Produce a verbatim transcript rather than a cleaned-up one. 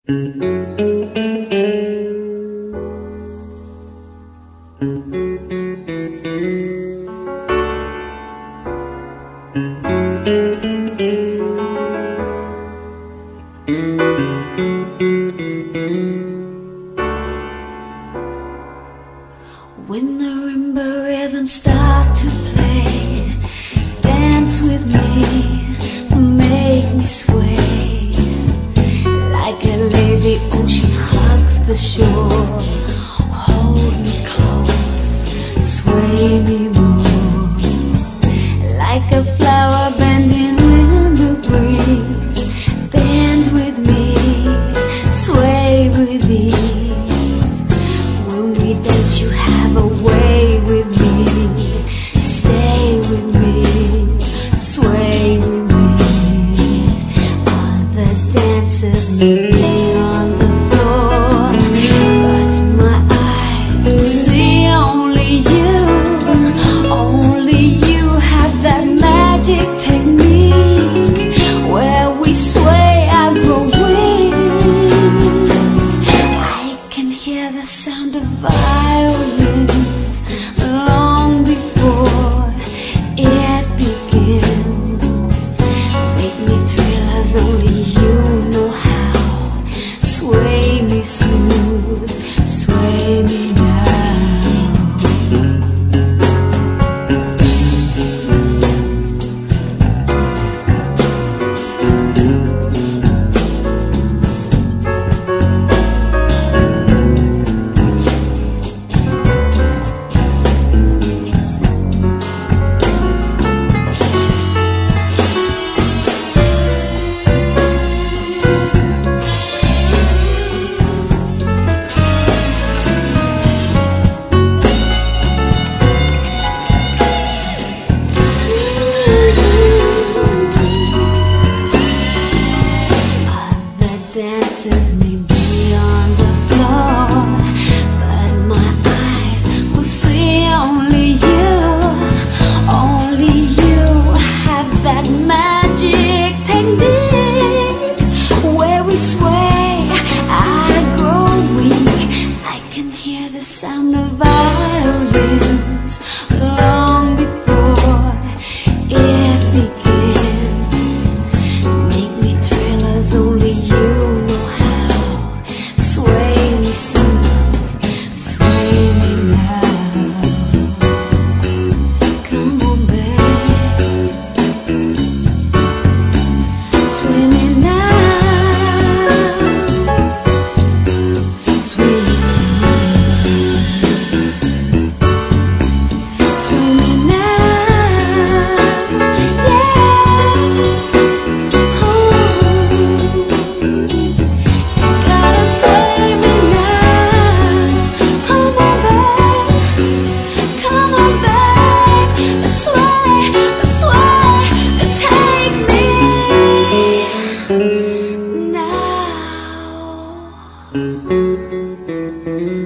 When the marimba rhythms start to play, dance with me, make me sway. Like a lazy ocean hugs the shore, hold me close, sway me more. Like a flower bending in the breeze, bend with me, sway with ease. When we dance you have a way with me, stay with me, sway with me. All the dancers meet me on the floor, but my eyes will see only you. Only you have that magic technique where we sway, I grow weak. I can hear the sound of violins long before it begins. Make me thrill as only you know how. Sway me smooth, sway me now. Dancers may be on the floor, but my eyes will see only you. Only you have that magic technique where we sway, I grow weak. I can hear the sound of violins long before it begins. Make me thrill as only you. Now